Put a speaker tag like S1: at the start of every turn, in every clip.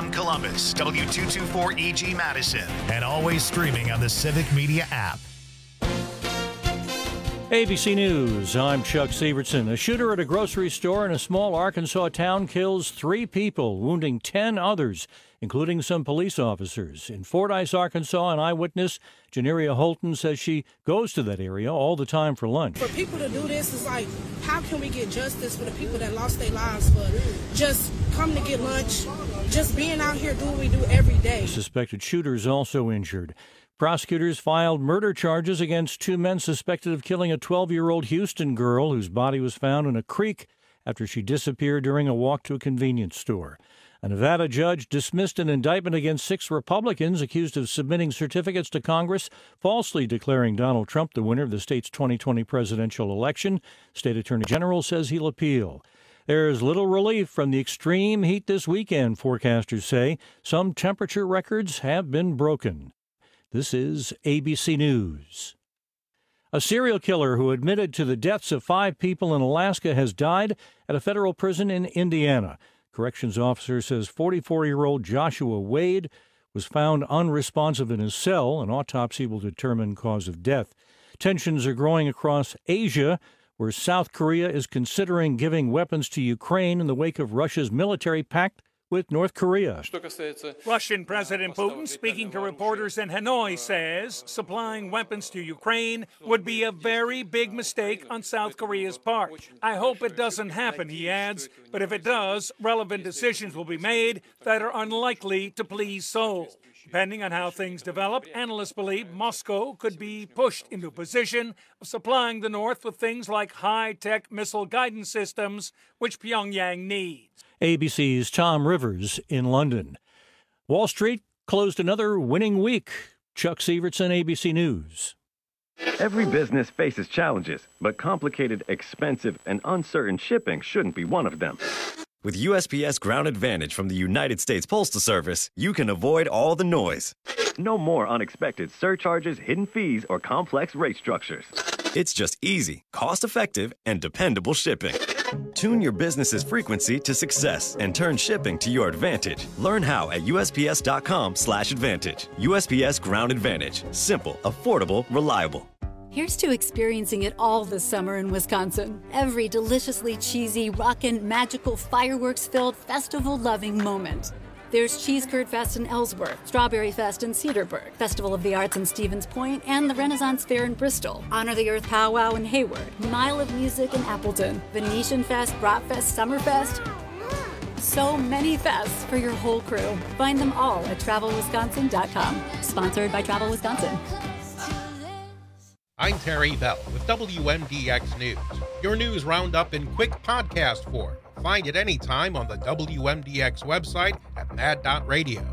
S1: AM Columbus, W224EG Madison, and always streaming on the Civic Media app.
S2: ABC News, I'm Chuck Severson. A shooter at a grocery store in a small Arkansas town kills 3 people, wounding 10 others, including some police officers. In Fordyce, Arkansas, an eyewitness, Janeria Holton, says she goes to that area all the time for lunch.
S3: For people to do this, it's like, how can we get justice for the people that lost their lives for just coming to get lunch, just being out here doing what we do every day?
S2: Suspected shooters also injured. Prosecutors filed murder charges against 2 men suspected of killing a 12-year-old Houston girl whose body was found in a creek after she disappeared during a walk to a convenience store. A Nevada judge dismissed an indictment against 6 Republicans accused of submitting certificates to Congress, falsely declaring Donald Trump the winner of the state's 2020 presidential election. State Attorney General says he'll appeal. There's little relief from the extreme heat this weekend, forecasters say. Some temperature records have been broken. This is ABC News. A serial killer who admitted to the deaths of 5 people in Alaska has died at a federal prison in Indiana. Corrections officer says 44-year-old Joshua Wade was found unresponsive in his cell. An autopsy will determine cause of death. Tensions are growing across Asia, where South Korea is considering giving weapons to Ukraine in the wake of Russia's military pact with North Korea.
S4: Russian President Putin, speaking to reporters in Hanoi, says supplying weapons to Ukraine would be a very big mistake on South Korea's part. I hope it doesn't happen, he adds, but if it does, relevant decisions will be made that are unlikely to please Seoul. Depending on how things develop, analysts believe Moscow could be pushed into a position of supplying the North with things like high-tech missile guidance systems, which Pyongyang needs.
S2: ABC's Tom Rivers in London. Wall Street closed another winning week. Chuck Severson, ABC News.
S5: Every business faces challenges, but complicated, expensive, and uncertain shipping shouldn't be one of them.
S6: With USPS Ground Advantage from the United States Postal Service, you can avoid all the noise.
S5: No more unexpected surcharges, hidden fees, or complex rate structures.
S6: It's just easy, cost-effective, and dependable shipping. Tune your business's frequency to success and turn shipping to your advantage. Learn how at USPS.com/advantage. USPS Ground Advantage. Simple, affordable, reliable.
S7: Here's to experiencing it all this summer in Wisconsin. Every deliciously cheesy, rockin', magical, fireworks-filled, festival-loving moment. There's Cheese Curd Fest in Ellsworth, Strawberry Fest in Cedarburg, Festival of the Arts in Stevens Point, and the Renaissance Fair in Bristol, Honor the Earth Powwow in Hayward, Mile of Music in Appleton, Venetian Fest, Bratfest, Summerfest. So many fests for your whole crew. Find them all at TravelWisconsin.com. Sponsored by Travel Wisconsin.
S8: I'm Terry Bell with WMDX News, your news roundup in quick podcast form. Find it anytime on the WMDX website at mad.radio.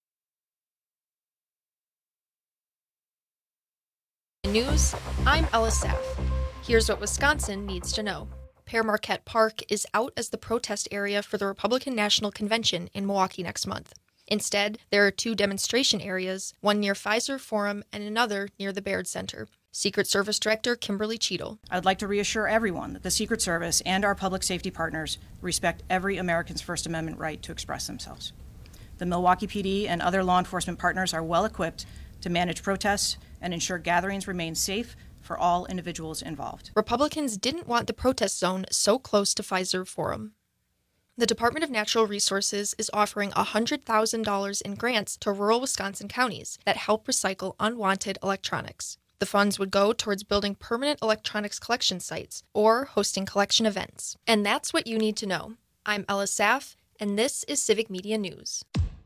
S9: News, I'm Ella Saff. Here's what Wisconsin needs to know. Pere Marquette Park is out as the protest area for the Republican National Convention in Milwaukee next month. Instead, there are 2 demonstration areas, one near Pfizer Forum and another near the Baird Center. Secret Service Director Kimberly Cheadle.
S10: I'd like to reassure everyone that the Secret Service and our public safety partners respect every American's First Amendment right to express themselves. The Milwaukee PD and other law enforcement partners are well equipped to manage protests and ensure gatherings remain safe for all individuals involved.
S9: Republicans didn't want the protest zone so close to Pfizer Forum. The Department of Natural Resources is offering $100,000 in grants to rural Wisconsin counties that help recycle unwanted electronics. The funds would go towards building permanent electronics collection sites or hosting collection events. And that's what you need to know. I'm Ella Saff, and this is Civic Media News.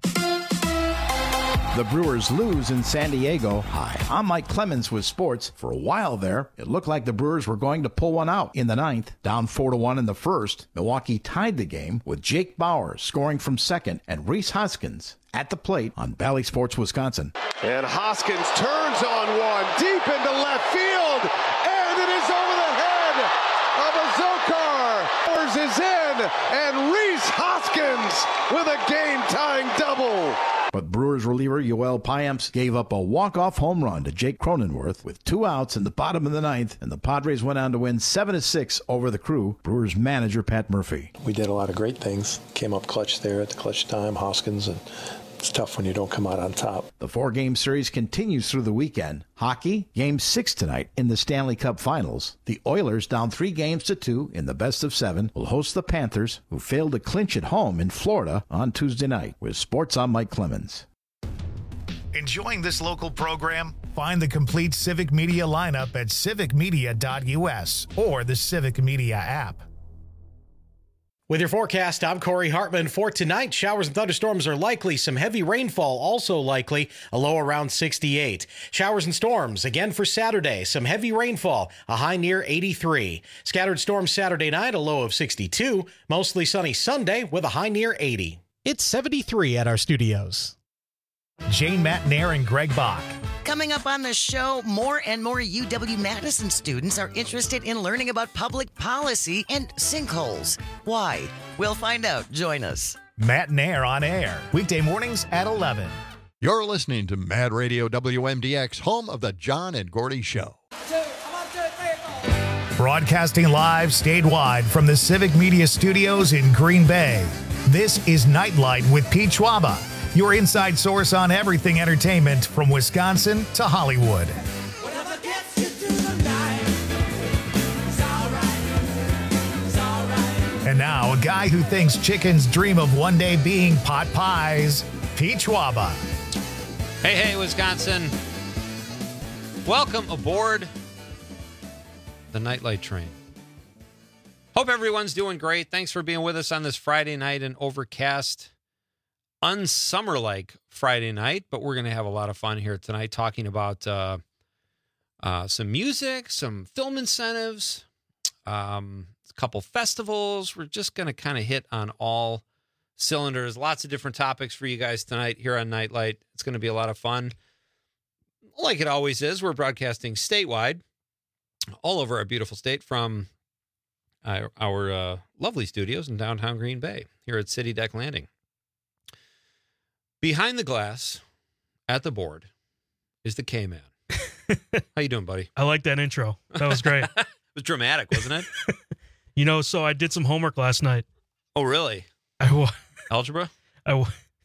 S11: The Brewers lose in San Diego. Hi, I'm Mike Clemens with sports. For a while there, it looked like the Brewers were going to pull one out in the 9th. Down 4-1 in the first, Milwaukee tied the game with Jake Bauer scoring from second and Rhys Hoskins at the plate on Bally Sports Wisconsin.
S12: And Hoskins turns on one deep into left field, and it is over the head of Azokar. Is in, and Rhys Hoskins with a game-tying double.
S11: But Brewers reliever Yoel Payamps gave up a walk-off home run to Jake Cronenworth with 2 outs in the bottom of the ninth, and the Padres went on to win 7-6 over the Crew. Brewers manager Pat Murphy.
S13: We did a lot of great things. Came up clutch there at the clutch time, Hoskins, and it's tough when you don't come out on top.
S11: The 4-game series continues through the weekend. Hockey, Game 6 tonight in the Stanley Cup Finals. The Oilers, down 3-2 in the best-of-7, will host the Panthers, who failed to clinch at home in Florida on Tuesday night. With sports, I'm Mike Clemens.
S1: Enjoying this local program? Find the complete Civic Media lineup at civicmedia.us or the Civic Media app.
S14: With your forecast, I'm Corey Hartman. For tonight, showers and thunderstorms are likely. Some heavy rainfall also likely, a low around 68. Showers and storms again for Saturday. Some heavy rainfall, a high near 83. Scattered storms Saturday night, a low of 62. Mostly sunny Sunday with a high near 80.
S15: It's 73 at our studios.
S1: Jane Matt Nair and Greg Bach.
S16: Coming up on the show, more and more UW-Madison students are interested in learning about public policy and sinkholes. Why? We'll find out. Join us.
S1: Matt Nair on air, weekday mornings at 11.
S17: You're listening to Mad Radio WMDX, home of the John and Gordy Show.
S1: Broadcasting live statewide from the Civic Media Studios in Green Bay. This is Nightlight with Pete Schwaba, your inside source on everything entertainment from Wisconsin to Hollywood. And now, a guy who thinks chickens dream of one day being pot pies, Pete Schwaba.
S18: Hey, Wisconsin. Welcome aboard the Nightlight train. Hope everyone's doing great. Thanks for being with us on this Friday night and overcast, unsummer-like Friday night, but we're going to have a lot of fun here tonight talking about some music, some film incentives, a couple festivals. We're just going to kind of hit on all cylinders. Lots of different topics for you guys tonight here on Nightlight. It's going to be a lot of fun. Like it always is, we're broadcasting statewide, all over our beautiful state from our lovely studios in downtown Green Bay here at City Deck Landing. Behind the glass, at the board, is the K-Man. How you doing, buddy?
S19: I like that intro. That was great.
S18: It was dramatic, wasn't it?
S19: So I did some homework last night.
S18: Oh, really? Algebra?
S19: Oh,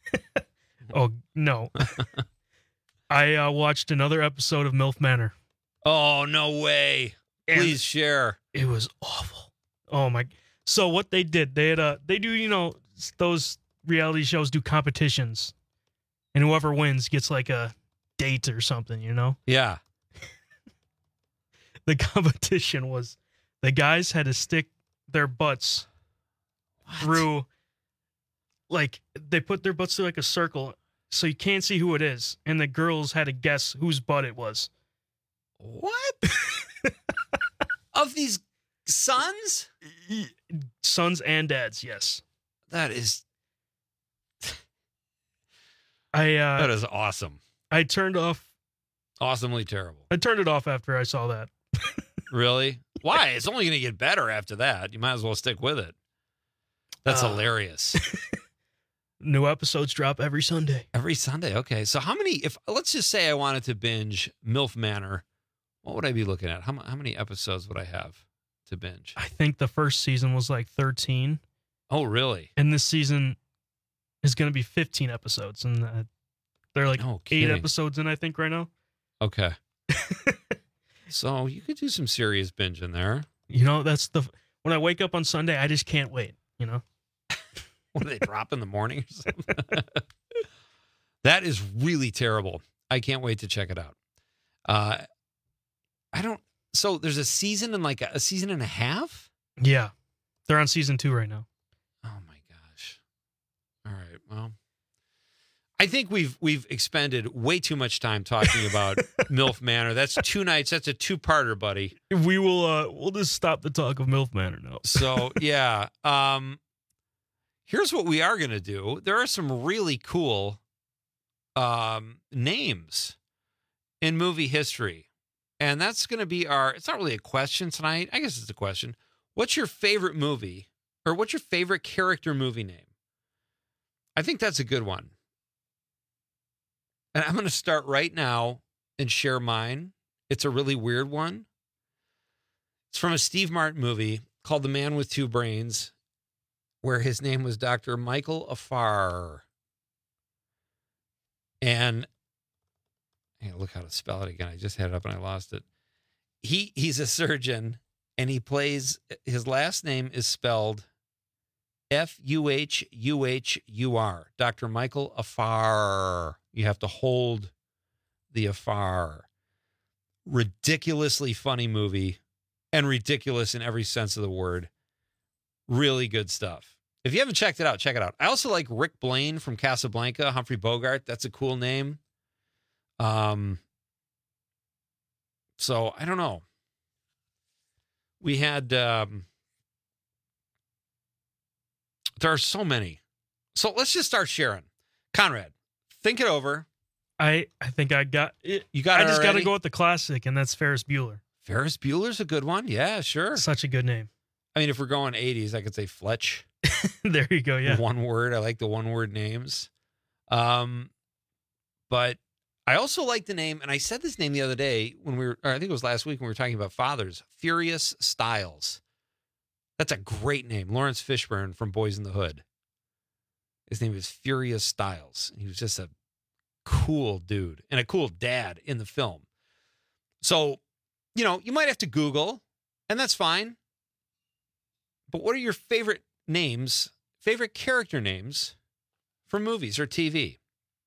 S19: no. I watched another episode of MILF Manor.
S18: Oh, no way. Please share.
S19: It was awful. Oh, my. So what they did, they do, those reality shows do competitions. And whoever wins gets like a date or something,
S18: Yeah.
S19: The competition was the guys had to stick their butts through, like, they put their butts through like a circle so you can't see who it is. And the girls had to guess whose butt it was.
S18: What? Of these sons?
S19: Sons and dads, yes.
S18: That is...
S19: that
S18: is awesome.
S19: I turned off.
S18: Awesomely terrible.
S19: I turned it off after I saw that.
S18: Really? Why? It's only going to get better after that. You might as well stick with it. That's hilarious.
S19: New episodes drop every Sunday.
S18: Every Sunday. Okay. So let's just say I wanted to binge MILF Manor, what would I be looking at? How many episodes would I have to binge?
S19: I think the first season was like 13.
S18: Oh, really?
S19: And this season is going to be 15 episods. And they're like 8 episodes in, I think, right now.
S18: Okay. So you could do some serious binge in there.
S19: That's when I wake up on Sunday, I just can't wait,
S18: What do they drop in the morning or something? That is really terrible. I can't wait to check it out. So there's a season and like a season and a half?
S19: Yeah. They're on season 2 right now.
S18: Oh my gosh. All right. Well, I think we've expended way too much time talking about MILF Manor. That's 2 nights. That's a 2-parter, buddy.
S19: We will we'll just stop the talk of MILF Manor now.
S18: So, yeah. Here's what we are going to do. There are some really cool names in movie history. And that's going to be it's not really a question tonight. I guess it's a question. What's your favorite movie or what's your favorite character movie name? I think that's a good one. And I'm going to start right now and share mine. It's a really weird one. It's from a Steve Martin movie called The Man with Two Brains, where his name was Dr. Michael Afar. And I gotta look how to spell it again. I just had it up and I lost it. He's a surgeon, and he plays, his last name is spelled Fuhur. Dr. Michael Afar. You have to hold the Afar. Ridiculously funny movie, and ridiculous in every sense of the word. Really good stuff. If you haven't checked it out, check it out. I also like Rick Blaine from Casablanca, Humphrey Bogart. That's a cool name. So I don't know. We had, there are so many. So let's just start sharing. Conrad, think it over.
S19: I think I got it.
S18: You got it.
S19: I just got to
S18: already?
S19: go with the classic, and that's Ferris Bueller.
S18: Ferris Bueller's a good one. Yeah, sure.
S19: Such a good name.
S18: I mean, if we're going 80s, I could say Fletch.
S19: There you go. Yeah.
S18: One word. I like the one word names. But I also like the name, and I said this name the other day when we were, or I think it was last week when we were talking about fathers, Furious Styles. That's a great name. Lawrence Fishburne from Boys in the Hood. His name is Furious Styles. He was just a cool dude and a cool dad in the film. So, you know, you might have to Google, and that's fine. But what are your favorite names, favorite character names for movies or TV?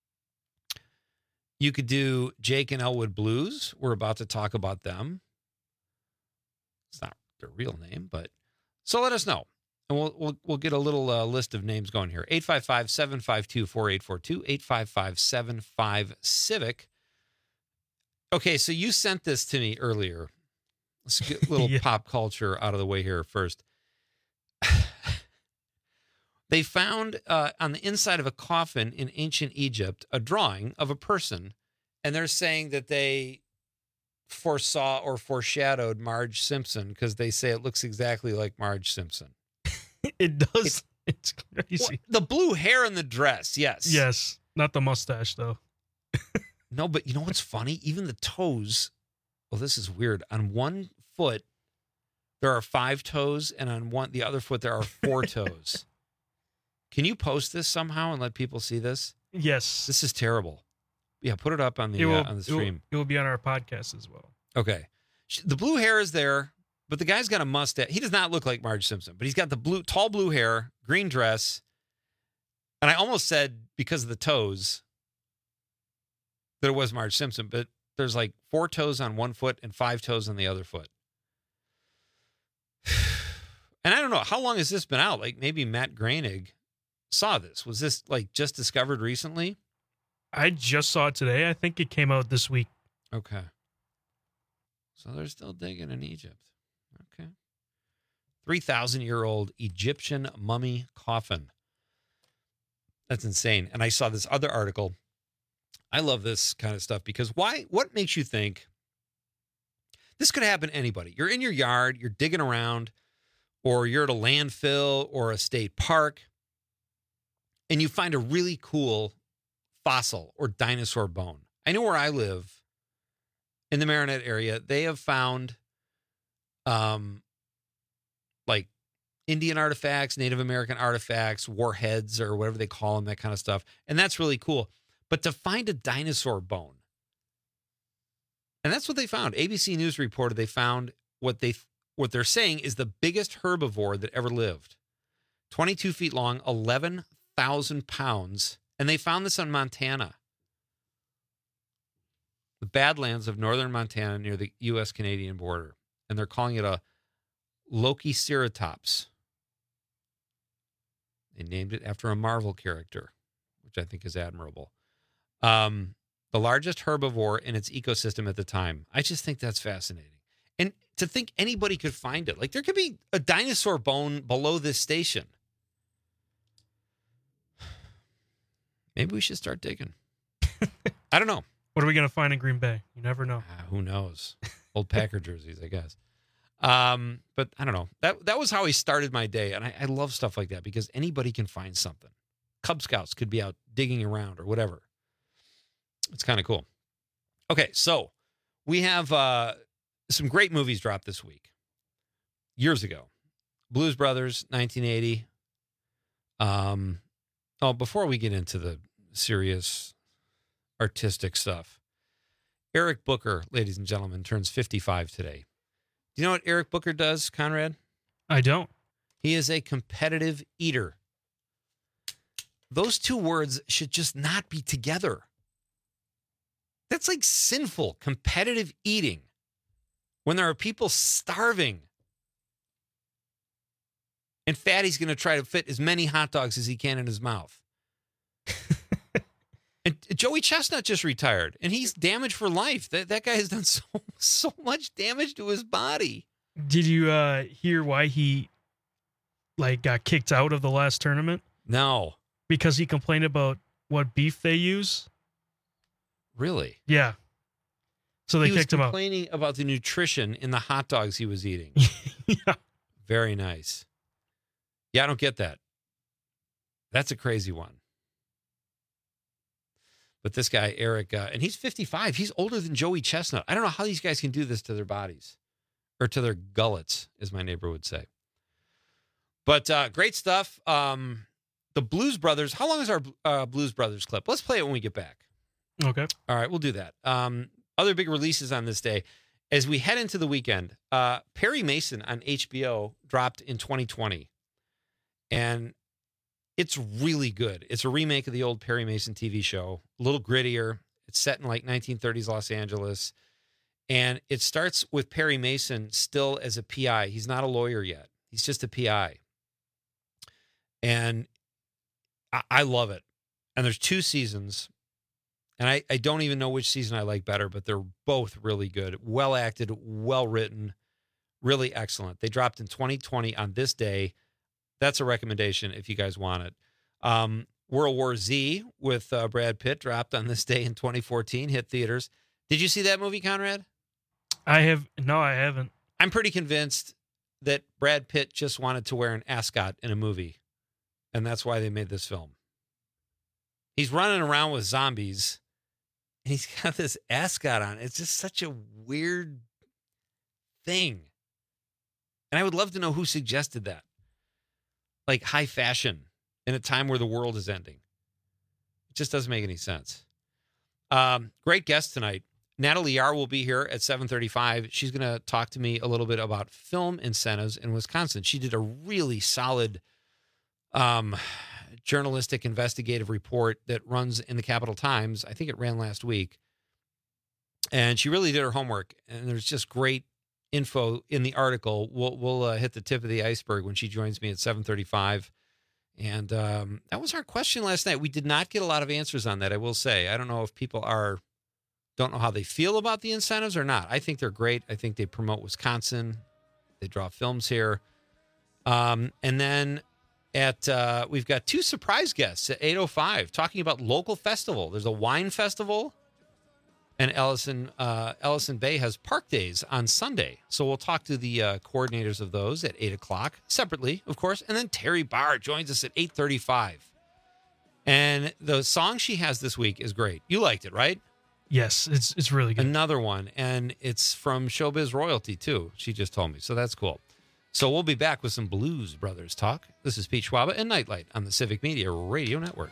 S18: You could do Jake and Elwood Blues. We're about to talk about them. It's not their real name, but so let us know. And we'll get a little list of names going here. 855-752-4842, 855-75-CIVIC. Okay, so you sent this to me earlier. Let's get a little pop culture out of the way here first. They found on the inside of a coffin in ancient Egypt a drawing of a person, and they're saying that they foresaw or foreshadowed Marge Simpson because they say it looks exactly like Marge Simpson.
S19: It does. It's crazy.
S18: Well, the blue hair in the dress, yes.
S19: Yes. Not the mustache, though.
S18: No, but you know what's funny? Even the toes. Well, this is weird. On one foot, there are 5 toes, and on the other foot, there are 4 toes. Can you post this somehow and let people see this?
S19: Yes.
S18: This is terrible. Yeah, put it up on the stream.
S19: It will be on our podcast as well.
S18: Okay. The blue hair is there, but the guy's got a mustache. He does not look like Marge Simpson, but he's got the tall blue hair, green dress. And I almost said because of the toes that it was Marge Simpson, but there's like 4 toes on one foot and 5 toes on the other foot. And I don't know, how long has this been out? Like maybe Matt Groening saw this. Was this like just discovered recently?
S19: I just saw it today. I think it came out this week.
S18: Okay. So they're still digging in Egypt. Okay. 3,000-year-old Egyptian mummy coffin. That's insane. And I saw this other article. I love this kind of stuff because what makes you think this could happen to anybody? You're in your yard, you're digging around, or you're at a landfill or a state park, and you find a really cool fossil or dinosaur bone. I know where I live in the Marinette area, they have found like Indian artifacts, Native American artifacts, warheads or whatever they call them, that kind of stuff. And that's really cool. But to find a dinosaur bone, and that's what they found. ABC News reported they found what they're saying is the biggest herbivore that ever lived. 22 feet long, 11,000 pounds. And they found this in Montana. The Badlands of northern Montana near the U.S.-Canadian border. And they're calling it a Lokiceratops. They named it after a Marvel character, which I think is admirable. The largest herbivore in its ecosystem at the time. I just think that's fascinating. And to think anybody could find it. Like there could be a dinosaur bone below this station. Maybe we should start digging. I don't know.
S19: What are we going to find in Green Bay? You never know.
S18: Who knows? Old Packer jerseys, I guess. But I don't know. That was how he started my day. And I love stuff like that because anybody can find something. Cub Scouts could be out digging around or whatever. It's kind of cool. Okay, so we have some great movies dropped this week. Years ago. Blues Brothers, 1980. Before we get into the serious artistic stuff, Eric Booker, ladies and gentlemen, turns 55 today. Do you know what Eric Booker does, Conrad?
S19: I don't.
S18: He is a competitive eater. Those two words should just not be together. That's like sinful, competitive eating when there are people starving. And Fatty's going to try to fit as many hot dogs as he can in his mouth. And Joey Chestnut just retired, and he's damaged for life. That guy has done so much damage to his body.
S19: Did you hear why he got kicked out of the last tournament?
S18: No.
S19: Because he complained about what beef they use?
S18: Really?
S19: Yeah. So they kicked him out.
S18: He was complaining about the nutrition in the hot dogs he was eating.
S19: Yeah.
S18: Very nice. Yeah, I don't get that. That's a crazy one. But this guy, Eric, and he's 55. He's older than Joey Chestnut. I don't know how these guys can do this to their bodies. Or to their gullets, as my neighbor would say. But great stuff. The Blues Brothers. How long is our Blues Brothers clip? Let's play it when we get back.
S19: Okay.
S18: All right, we'll do that. Other big releases on this day. As we head into the weekend, Perry Mason on HBO dropped in 2020. And it's really good. It's a remake of the old Perry Mason TV show. A little grittier. It's set in like 1930s Los Angeles. And it starts with Perry Mason still as a PI. He's not a lawyer yet. He's just a PI. And I love it. And there's 2 seasons. And I don't even know which season I like better, but they're both really good. Well acted, well written, really excellent. They dropped in 2020 on this day. That's a recommendation if you guys want it. World War Z with Brad Pitt dropped on this day in 2014, hit theaters. Did you see that movie, Conrad?
S19: No, I haven't.
S18: I'm pretty convinced that Brad Pitt just wanted to wear an ascot in a movie, and that's why they made this film. He's running around with zombies, and he's got this ascot on. It's just such a weird thing. And I would love to know who suggested that. Like high fashion in a time where the world is ending. It just doesn't make any sense. Great guest tonight. Natalie Yar will be here at 7:35. She's going to talk to me a little bit about film incentives in Wisconsin. She did a really solid journalistic investigative report that runs in the Capital Times. I think it ran last week. And she really did her homework. And there's just great info in the article. We'll hit the tip of the iceberg when she joins me at 7:35. And that was our question last night. We did not get a lot of answers on that, I will say. I don't know if people don't know how they feel about the incentives or not. I think they're great. I think they promote Wisconsin. They draw films here. And then we've got 2 surprise guests at 8:05 talking about local festival. There's a wine festival. And Ellison Bay has Park Days on Sunday. So we'll talk to the coordinators of those at 8 o'clock, separately, of course. And then Terry Barr joins us at 8:35. And the song she has this week is great. You liked it, right?
S19: Yes, it's really good.
S18: Another one. And it's from Showbiz Royalty, too. She just told me. So that's cool. So we'll be back with some Blues Brothers talk. This is Pete Schwaba and Nightlight on the Civic Media Radio Network.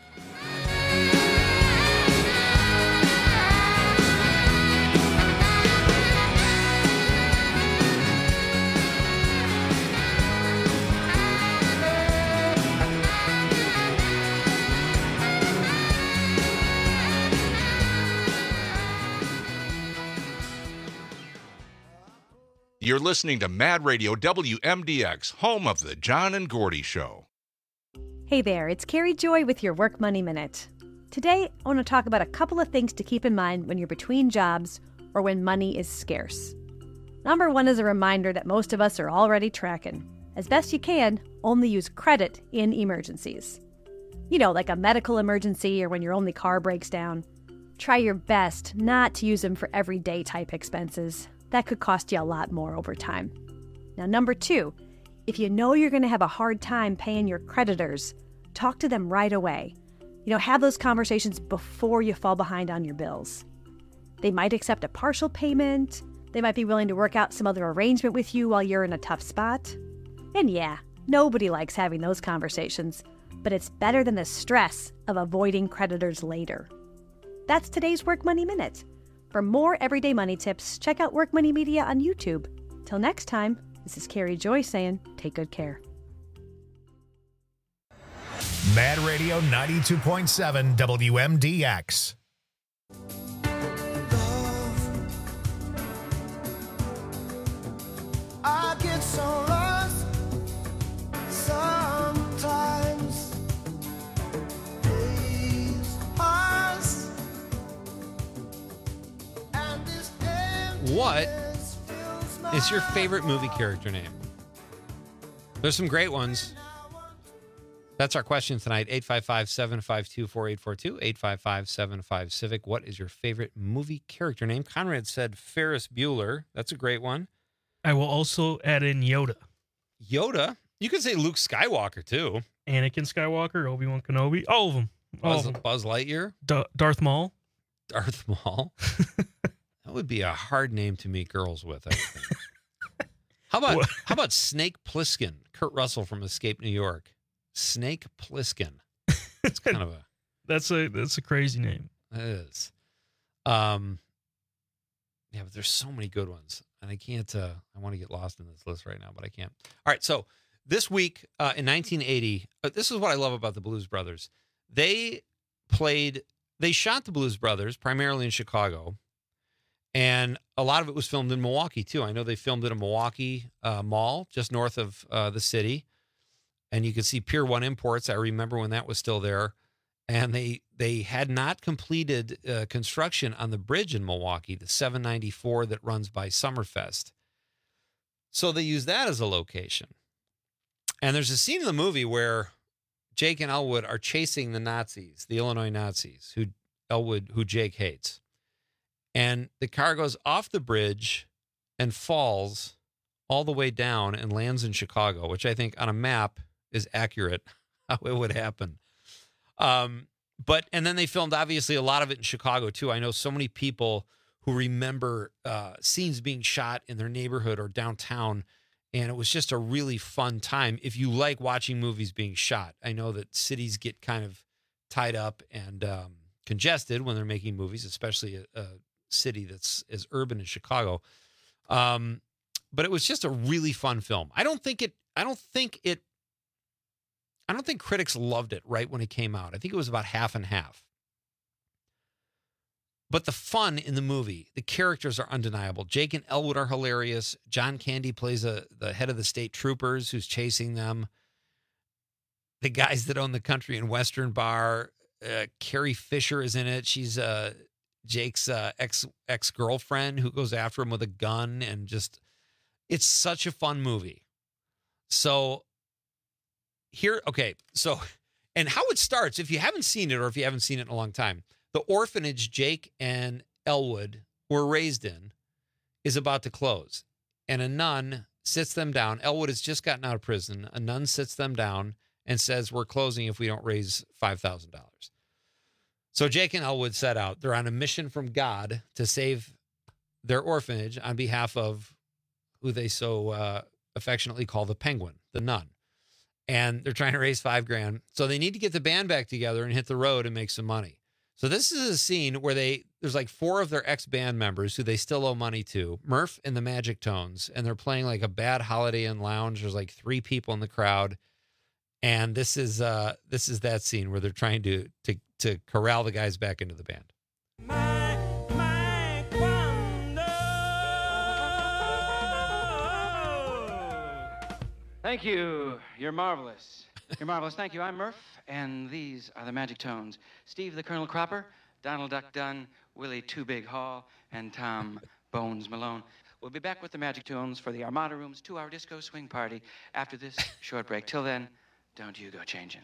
S20: You're listening to Mad Radio WMDX, home of the John and Gordy Show.
S21: Hey there, it's Carrie Joy with your Work Money Minute. Today, I want to talk about a couple of things to keep in mind when you're between jobs or when money is scarce. Number 1 is a reminder that most of us are already tracking. As best you can, only use credit in emergencies. You know, like a medical emergency or when your only car breaks down. Try your best not to use them for everyday type expenses. That could cost you a lot more over time. Now, number 2, if you know you're going to have a hard time paying your creditors, talk to them right away. Have those conversations before you fall behind on your bills. They might accept a partial payment. They might be willing to work out some other arrangement with you while you're in a tough spot. And yeah, nobody likes having those conversations, but it's better than the stress of avoiding creditors later. That's today's Work Money Minute. For more everyday money tips, check out Work Money Media on YouTube. Till next time, this is Carrie Joy saying, take good care.
S1: Mad Radio 92.7 WMDX.
S3: I get so lost sometimes. Days pass, and this
S18: What is your favorite movie character name? There's some great ones. That's our question tonight. 855-752-4842. 855-755-CIVIC. What is your favorite movie character name? Conrad said Ferris Bueller. That's a great one.
S19: I will also add in Yoda.
S18: Yoda? You could say Luke Skywalker, too.
S19: Anakin Skywalker, Obi-Wan Kenobi. All of them.
S18: Buzz Lightyear?
S19: Darth Maul.
S18: Darth Maul? That would be a hard name to meet girls with, I think. How about Snake Plissken? Kurt Russell from Escape New York. Snake Plissken. It's kind of a
S19: that's a crazy name.
S18: It is. Yeah, but there's so many good ones, and I can't. I want to get lost in this list right now, but I can't. All right, so this week in 1980, this is what I love about the Blues Brothers. They shot the Blues Brothers primarily in Chicago, and a lot of it was filmed in Milwaukee too. I know they filmed at a Milwaukee mall just north of the city. And you could see Pier 1 Imports. I remember when that was still there. And they had not completed construction on the bridge in Milwaukee, the 794 that runs by Summerfest. So they used that as a location. And there's a scene in the movie where Jake and Elwood are chasing the Nazis, the Illinois Nazis, who Jake hates. And the car goes off the bridge and falls all the way down and lands in Chicago, which I think on a map is accurate how it would happen. And then they filmed obviously a lot of it in Chicago too. I know so many people who remember scenes being shot in their neighborhood or downtown, and it was just a really fun time. If you like watching movies being shot, I know that cities get kind of tied up and congested when they're making movies, especially a city that's as urban as Chicago. But it was just a really fun film. I don't think critics loved it right when it came out. I think it was about half and half. But the fun in the movie, the characters are undeniable. Jake and Elwood are hilarious. John Candy plays the head of the state troopers who's chasing them. The guys that own the country and western bar. Carrie Fisher is in it. She's Jake's ex-girlfriend who goes after him with a gun, and just, it's such a fun movie. So and how it starts, if you haven't seen it or if you haven't seen it in a long time, the orphanage Jake and Elwood were raised in is about to close. And a nun sits them down. Elwood has just gotten out of prison. A nun sits them down and says, we're closing if we don't raise $5,000. So Jake and Elwood set out. They're on a mission from God to save their orphanage on behalf of who they so affectionately call the Penguin, the nun. And they're trying to raise $5,000. So they need to get the band back together and hit the road and make some money. So this is a scene where there's like 4 of their ex-band members who they still owe money to, Murph and the Magic Tones, and they're playing like a bad Holiday Inn lounge. There's like 3 people in the crowd. And this is that scene where they're trying to corral the guys back into the band.
S22: Thank you. You're marvelous. You're marvelous. Thank you. I'm Murph, and these are the Magic Tones. Steve the Colonel Cropper, Donald Duck Dunn, Willie Two Big Hall, and Tom Bones Malone. We'll be back with the Magic Tones for the Armada Room's 2-hour disco swing party after this short break. Till then, don't you go changing.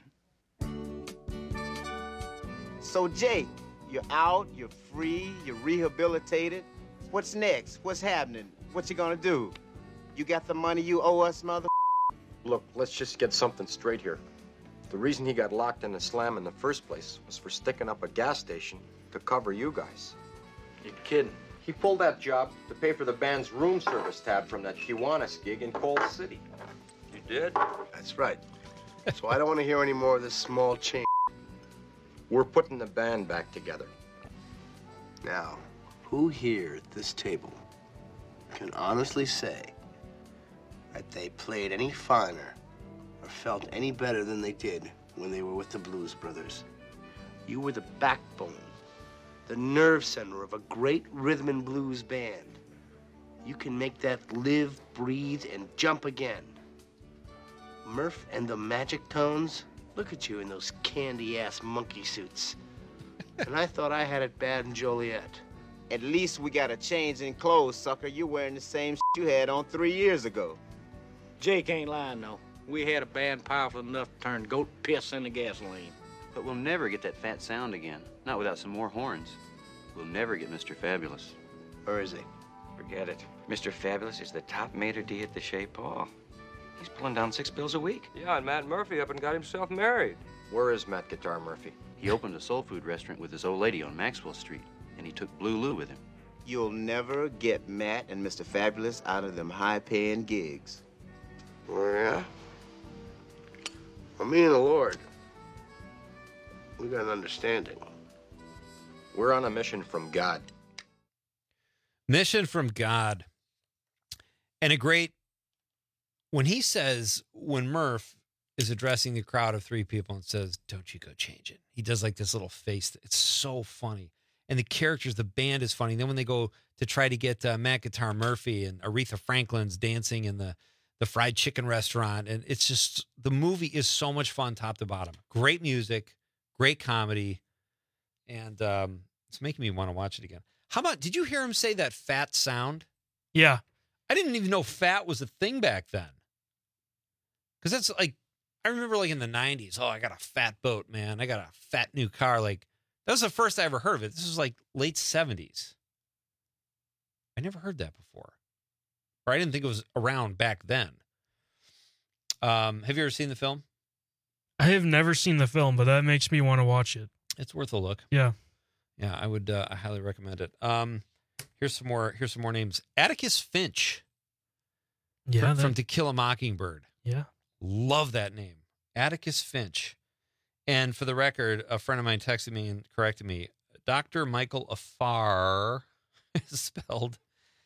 S23: So, Jake, you're out, you're free, you're rehabilitated. What's next? What's happening? What you gonna do? You got the money you owe us, mother?
S13: Look, let's just get something straight here.
S2: The reason he got locked in a slam in the first place was for sticking up a gas station to cover you guys. You're kidding. He pulled that job to pay for the band's room service tab from that Kiwanis gig in Coal City.
S4: You did?
S2: That's right. So I don't want to hear any more of this small chain. We're putting the band back together.
S5: Now, who here at this table can honestly say that they played any finer or felt any better than they did when they were with the Blues Brothers? You were the backbone, the nerve center of a great rhythm and blues band. You can make that live, breathe, and jump again. Murph and the Magic Tones, look at you in those candy-ass monkey suits. And I thought I had it bad in Joliet.
S23: At least we got a change in clothes, sucker. You're wearing the same you had on 3 years ago.
S4: Jake ain't lying, though. We had a band powerful enough to turn goat piss into gasoline.
S24: But we'll never get that fat sound again. Not without some more horns. We'll never get Mr. Fabulous.
S5: Or is he?
S24: Forget it. Mr. Fabulous is the top maitre d' at the Chez Paul. He's pulling down 6 bills a week.
S4: Yeah, and Matt Murphy up and got himself married.
S2: Where is Matt Guitar Murphy?
S24: He opened a soul food restaurant with his old lady on Maxwell Street, and he took Blue Lou with him.
S23: You'll never get Matt and Mr. Fabulous out of them high-paying gigs.
S5: Oh, yeah? Well, me and the Lord, we got an understanding.
S2: We're on a mission from God.
S18: Mission from God. And a great, when he says, when Murph is addressing the crowd of 3 people and says, "Don't you go change it." He does like this little face. It's so funny. And the characters, the band is funny. Then when they go to try to get Matt Guitar Murphy and Aretha Franklin's dancing in the fried chicken restaurant. And it's just, the movie is so much fun top to bottom. Great music, great comedy. And it's making me want to watch it again. How about, did you hear him say that fat sound?
S19: Yeah.
S18: I didn't even know fat was a thing back then. Because that's like, I remember like in the 90s, oh, I got a fat boat, man. I got a fat new car. Like, that was the first I ever heard of it. This was like late 70s. I never heard that before. Or I didn't think it was around back then. Have you ever seen the film?
S19: I have never seen the film, but that makes me want to watch it.
S18: It's worth a look.
S19: Yeah.
S18: Yeah, I would I highly recommend it. Here's some more names. Atticus Finch.
S19: Yeah.
S18: From To Kill a Mockingbird.
S19: Yeah.
S18: Love that name. Atticus Finch. And for the record, a friend of mine texted me and corrected me. Dr. Michael Afar is spelled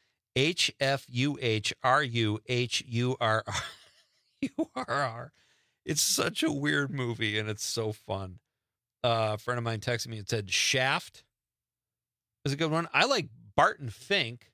S18: HFUHRUHURR. It's such a weird movie, and it's so fun. A friend of mine texted me and said Shaft is a good one. I like Barton Fink.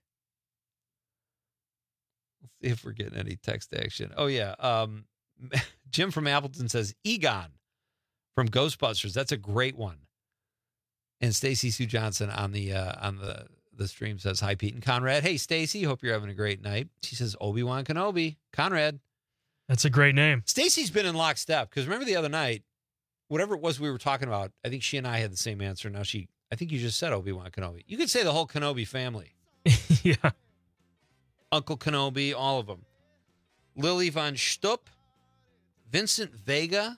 S18: Let's see if we're getting any text action. Oh, yeah. Jim from Appleton says Egon from Ghostbusters. That's a great one. And Stacy Sue Johnson on the stream says, "Hi, Pete and Conrad." Hey, Stacy, hope you're having a great night. She says Obi-Wan Kenobi. Conrad.
S19: That's a great name.
S18: Stacy's been in lockstep because remember the other night, whatever it was we were talking about, I think she and I had the same answer. Now I think you just said Obi-Wan Kenobi. You could say the whole Kenobi family.
S19: Yeah.
S18: Uncle Kenobi, all of them. Lily von Stupp, Vincent Vega.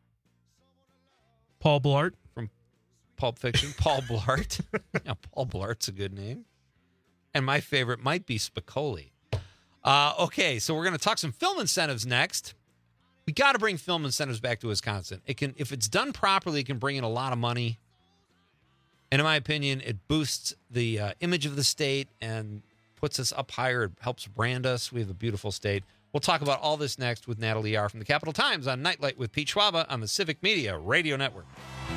S19: Paul Blart.
S18: From Pulp Fiction. Paul Blart. Yeah, Paul Blart's a good name. And my favorite might be Spicoli. Okay, so we're going to talk some film incentives next. We got to bring film incentives back to Wisconsin. It can, if it's done properly, it can bring in a lot of money. And in my opinion, it boosts the image of the state and puts us up higher. It helps brand us. We have a beautiful state. We'll talk about all this next with Natalie Yar from the Capital Times on Nightlight with Pete Schwaba on the Civic Media Radio Network.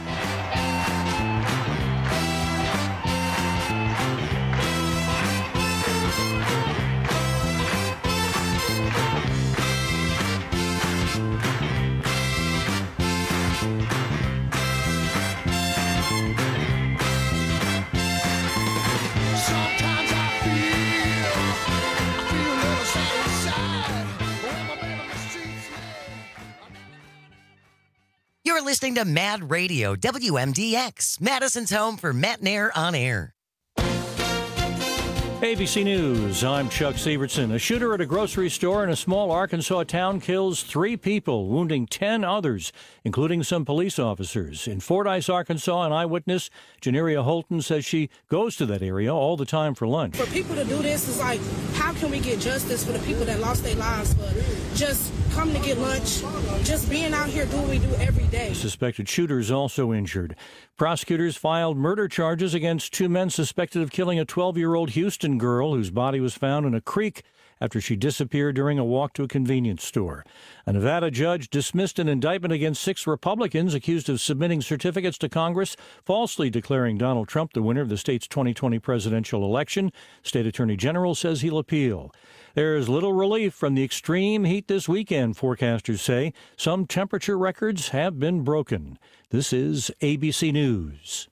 S16: You're listening to Mad Radio, WMDX, Madison's home for Matt Nair on air.
S6: ABC News, I'm Chuck Sievertson. A shooter at a grocery store in a small Arkansas town kills 3 people, wounding 10 others, including some police officers. In Fordyce, Arkansas, an eyewitness, Janeria Holton, says she goes to that area all the time for lunch.
S7: For people to do this is like, how can we get justice for the people that lost their lives for just coming to get lunch, just being out here doing what we do every day.
S6: Suspected shooters also injured. Prosecutors filed murder charges against 2 men suspected of killing a 12-year-old Houston girl whose body was found in a creek after she disappeared during a walk to a convenience store. A Nevada judge dismissed an indictment against 6 Republicans accused of submitting certificates to Congress, falsely declaring Donald Trump the winner of the state's 2020 presidential election. State Attorney General says he'll appeal. There's little relief from the extreme heat this weekend, forecasters say. Some temperature records have been broken. This is ABC News.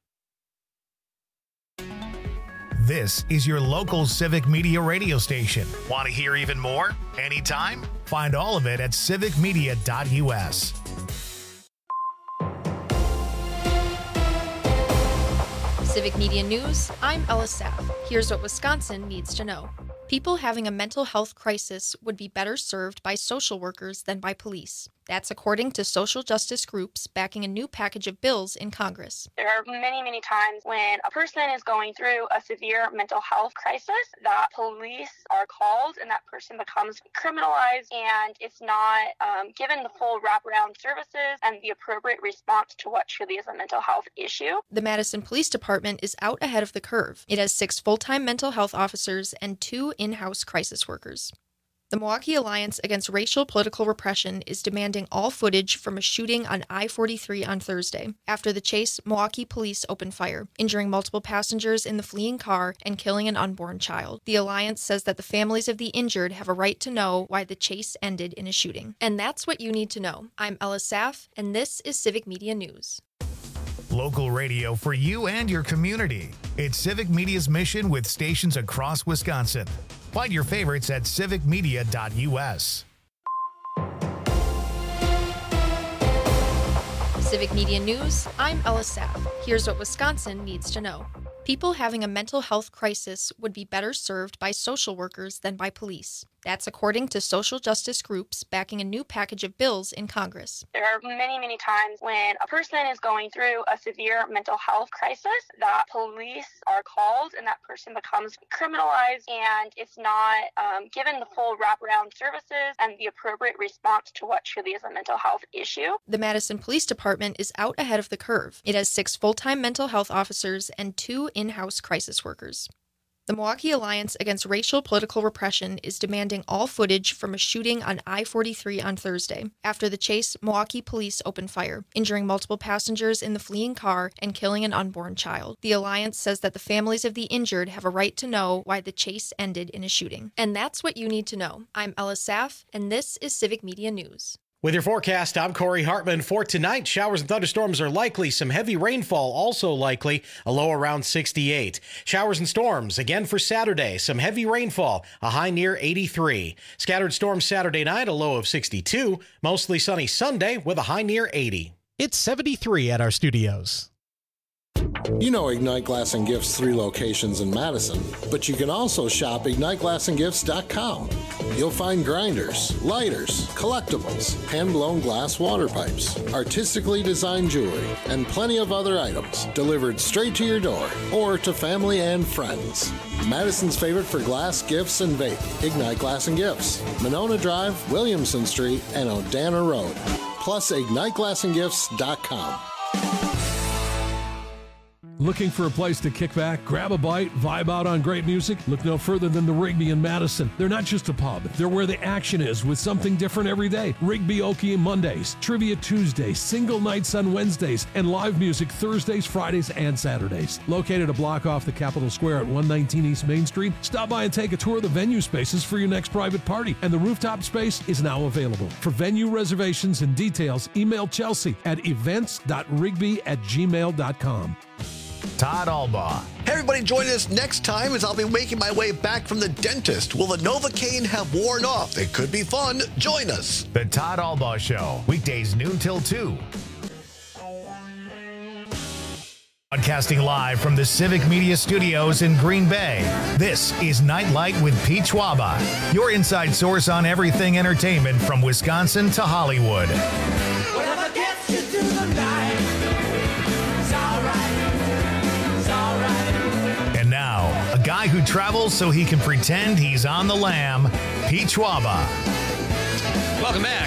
S1: This is your local Civic Media radio station. Want to hear even more? Anytime? Find all of it at civicmedia.us.
S9: Civic Media News, I'm Ella Saff. Here's what Wisconsin needs to know. People having a mental health crisis would be better served by social workers than by police. That's according to social justice groups backing a new package of bills in Congress.
S8: There are many, many times when a person is going through a severe mental health crisis that police are called and that person becomes criminalized and it's not given the full wraparound services and the appropriate response to what truly is a mental health issue.
S9: The Madison Police Department is out ahead of the curve. It has 6 full-time mental health officers and 2 in-house crisis workers. The Milwaukee Alliance Against Racial Political Repression is demanding all footage from a shooting on I-43 on Thursday. After the chase, Milwaukee police opened fire, injuring multiple passengers in the fleeing car and killing an unborn child. The Alliance says that the families of the injured have a right to know why the chase ended in a shooting. And that's what you need to know. I'm Ella Saff, and this is Civic Media News.
S1: Local radio for you and your community. It's Civic Media's mission with stations across Wisconsin. Find your favorites at civicmedia.us.
S9: Civic Media News, I'm Ella Saff. Here's what Wisconsin needs to know. People having a mental health crisis would be better served by social workers than by police. That's according to social justice groups backing a new package of bills in Congress.
S8: There are many, many times when a person is going through a severe mental health crisis that police are called and that person becomes criminalized and it's not given the full wraparound services and the appropriate response to what truly is a mental health issue.
S9: The Madison Police Department is out ahead of the curve. It has 6 full-time mental health officers and 2 in-house crisis workers. The Milwaukee Alliance Against Racial Political Repression is demanding all footage from a shooting on I-43 on Thursday. After the chase, Milwaukee police opened fire, injuring multiple passengers in the fleeing car and killing an unborn child. The Alliance says that the families of the injured have a right to know why the chase ended in a shooting. And that's what you need to know. I'm Ella Saff, and this is Civic Media News.
S14: With your forecast, I'm Corey Hartman. For tonight, showers and thunderstorms are likely. Some heavy rainfall also likely, a low around 68. Showers and storms again for Saturday. Some heavy rainfall, a high near 83. Scattered storms Saturday night, a low of 62. Mostly sunny Sunday with a high near 80.
S15: It's 73 at our studios.
S10: You know Ignite Glass and Gifts 3 locations in Madison, but you can also shop IgniteGlassandGifts.com. You'll find grinders, lighters, collectibles, hand-blown glass water pipes, artistically designed jewelry, and plenty of other items delivered straight to your door or to family and friends. Madison's favorite for glass, gifts, and vape, Ignite Glass and Gifts, Monona Drive, Williamson Street, and Odana Road. Plus, IgniteGlassandGifts.com.
S25: Looking for a place to kick back, grab a bite, vibe out on great music? Look no further than the Rigby in Madison. They're not just a pub, they're where the action is with something different every day. Rigby Okie Mondays, Trivia Tuesdays, single nights on Wednesdays, and live music Thursdays, Fridays, and Saturdays. Located a block off the Capitol Square at 119 East Main Street, stop by and take a tour of the venue spaces for your next private party, and the rooftop space is now available. For venue reservations and details, email Chelsea at events.rigby@gmail.com.
S1: Todd Albaugh.
S26: Hey everybody, join us next time as I'll be making my way back from the dentist. Will the Novocaine have worn off? It could be fun. Join us.
S1: The Todd Albaugh Show, weekdays noon till 2. Broadcasting live from the Civic Media Studios in Green Bay, this is Nightlight with Pete Schwaba, your inside source on everything entertainment from Wisconsin to Hollywood.
S3: Whatever gets you through the night, it's all right.
S1: And now, a guy who travels so he can pretend he's on the lam, Pete Schwaba.
S18: Welcome back.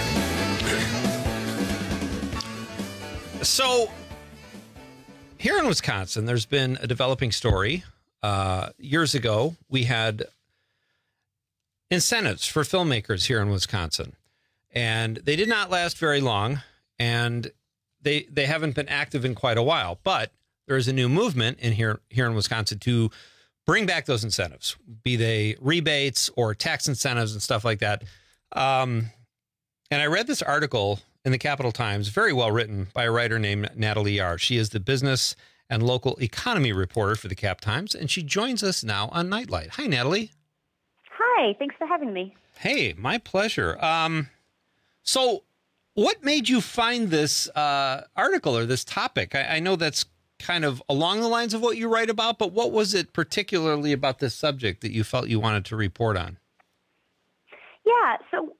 S18: So, here in Wisconsin, there's been a developing story. Years ago, we had incentives for filmmakers here in Wisconsin, and they did not last very long, and they haven't been active in quite a while. But there is a new movement here in Wisconsin to bring back those incentives, be they rebates or tax incentives and stuff like that. And I read this article in the Capital Times, very well written by a writer named Natalie Yar. She is the business and local economy reporter for the Cap Times, and she joins us now on Nightlight. Hi, Natalie.
S11: Hi, thanks for having me.
S18: Hey, my pleasure. So what made you find this article or this topic? I know that's kind of along the lines of what you write about, but what was it particularly about this subject that you felt you wanted to report on?
S11: Yeah, so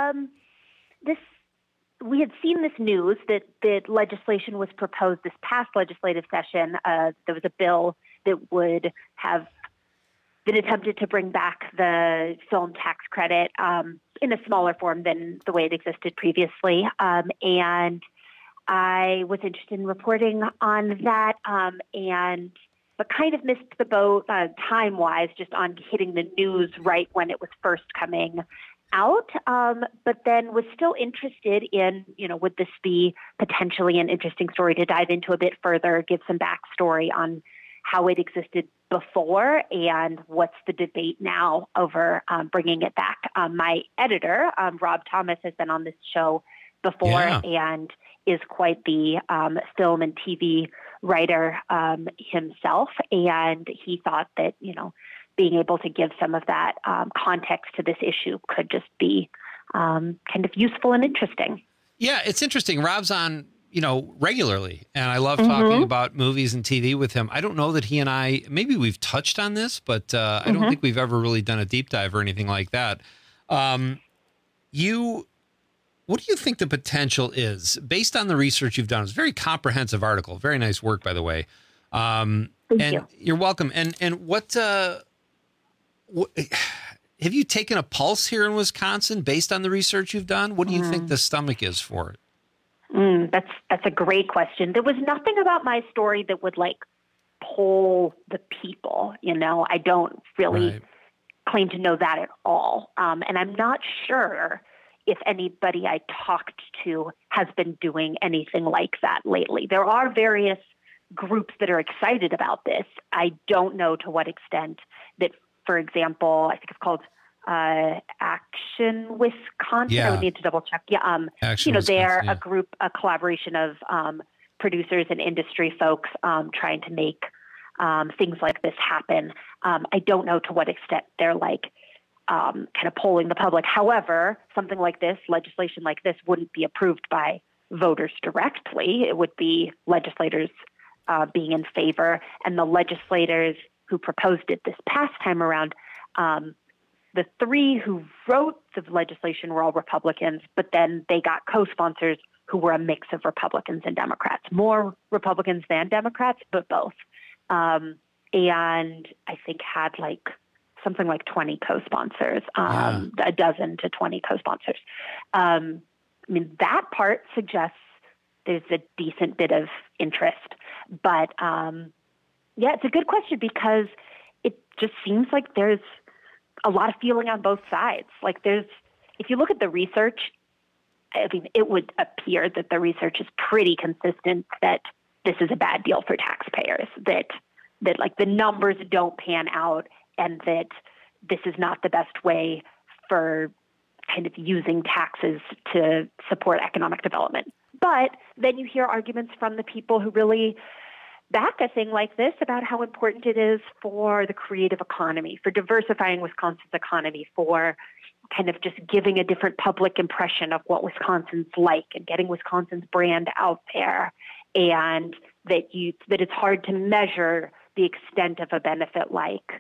S11: we had seen this news that legislation was proposed this past legislative session. There was a bill that would have been attempted to bring back the film tax credit in a smaller form than the way it existed previously. And I was interested in reporting on that, but kind of missed the boat time-wise, just on hitting the news right when it was first coming out, but then was still interested in, would this be potentially an interesting story to dive into a bit further, give some backstory on how it existed before and what's the debate now over bringing it back. My editor, Rob Thomas, has been on this show before and is quite the film and TV writer himself, and he thought that, being able to give some of that context to this issue could just be kind of useful and interesting.
S18: Yeah, it's interesting. Rob's on, regularly, and I love talking about movies and TV with him. I don't know that he and I, maybe we've touched on this, but I don't think we've ever really done a deep dive or anything like that. What do you think the potential is based on the research you've done? It's a very comprehensive article. Very nice work, by the way.
S11: Thank you.
S18: You're welcome. And what have you taken a pulse here in Wisconsin based on the research you've done? What do you think the stomach is for it?
S11: That's a great question. There was nothing about my story that would poll the people. I don't really claim to know that at all. And I'm not sure if anybody I talked to has been doing anything like that lately. There are various groups that are excited about this. I don't know to what extent that, for example, I think it's called Action Wisconsin. I would need to double check. Yeah, they're a group, a collaboration of producers and industry folks trying to make things like this happen. I don't know to what extent they're kind of polling the public. However, something like this, legislation like this, wouldn't be approved by voters directly. It would be legislators being in favor, and the legislators who proposed it this past time around, the three who wrote the legislation were all Republicans, but then they got co-sponsors who were a mix of Republicans and Democrats, more Republicans than Democrats, but both. And I think had something like 20 co-sponsors, a dozen to 20 co-sponsors. That part suggests there's a decent bit of interest, but it's a good question because it just seems like there's a lot of feeling on both sides. If you look at the research, it would appear that the research is pretty consistent that this is a bad deal for taxpayers, that the numbers don't pan out, and that this is not the best way for kind of using taxes to support economic development. But then you hear arguments from the people who really back a thing like this about how important it is for the creative economy, for diversifying Wisconsin's economy, for kind of just giving a different public impression of what Wisconsin's like and getting Wisconsin's brand out there. and that it's hard to measure the extent of a benefit, like,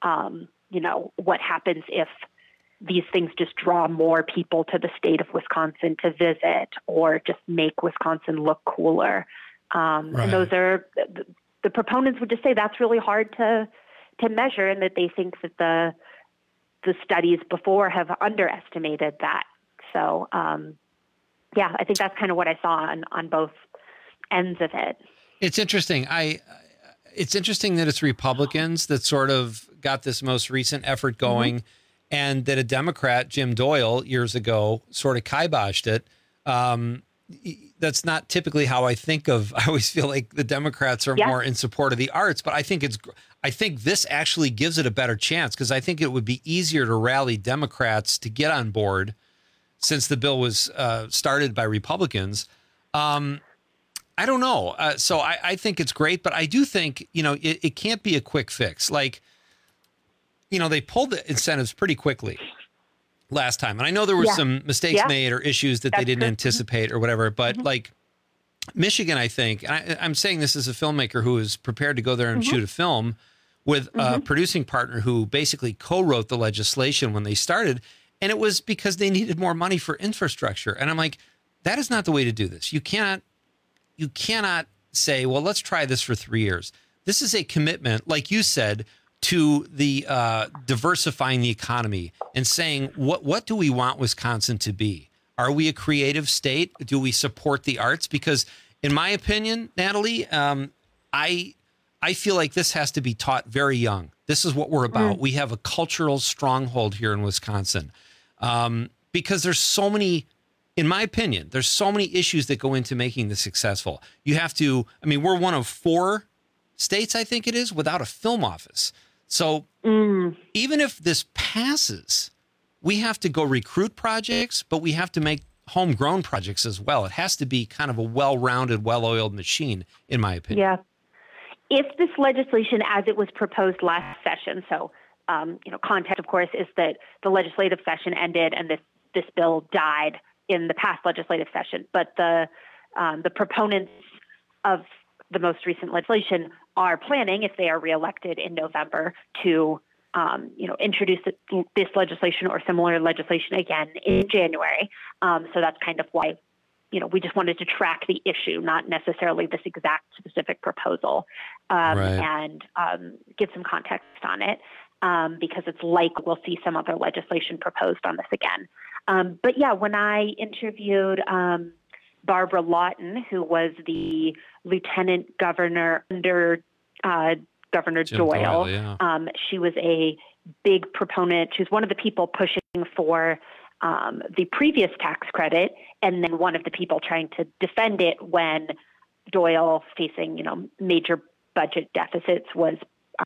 S11: what happens if these things just draw more people to the state of Wisconsin to visit or just make Wisconsin look cooler. And those are the proponents would just say that's really hard to measure, and that they think that the studies before have underestimated that. So, I think that's kind of what I saw on both ends of it.
S18: It's interesting. It's interesting that it's Republicans that sort of got this most recent effort going, and that a Democrat, Jim Doyle, years ago, sort of kiboshed it. That's not typically how I think of. I always feel like the Democrats are more in support of the arts, but I think this actually gives it a better chance, because I think it would be easier to rally Democrats to get on board since the bill was started by Republicans. I don't know. So I think it's great, but I do think, it can't be a quick fix. Like, they pulled the incentives pretty quickly last time. And I know there were some mistakes made or issues that they didn't anticipate or whatever, but like Michigan, I think, and I'm saying this as a filmmaker who is prepared to go there and shoot a film with a producing partner who basically co-wrote the legislation when they started. And it was because they needed more money for infrastructure. And I'm like, that is not the way to do this. You cannot say, well, let's try this for 3 years. This is a commitment, like you said, to the diversifying the economy and saying, what do we want Wisconsin to be? Are we a creative state? Do we support the arts? Because in my opinion, Natalie, I feel like this has to be taught very young. This is what we're about. We have a cultural stronghold here in Wisconsin, because there's so many, in my opinion, there's so many issues that go into making this successful. You have to, we're one of 4 states, I think it is, without a film office. So even if this passes, we have to go recruit projects, but we have to make homegrown projects as well. It has to be kind of a well-rounded, well-oiled machine, in my opinion.
S11: Yeah. If this legislation, as it was proposed last session, so, context, of course, is that the legislative session ended and this bill died in the past legislative session. But the proponents of the most recent legislation are planning, if they are reelected in November, to introduce this legislation or similar legislation again in January. So that's kind of why, we just wanted to track the issue, not necessarily this exact specific proposal, and give some context on it, because it's like we'll see some other legislation proposed on this again. But yeah, when I interviewed Barbara Lawton, who was the lieutenant governor under Governor Doyle. She was a big proponent. She was one of the people pushing for the previous tax credit, and then one of the people trying to defend it when Doyle, facing major budget deficits, was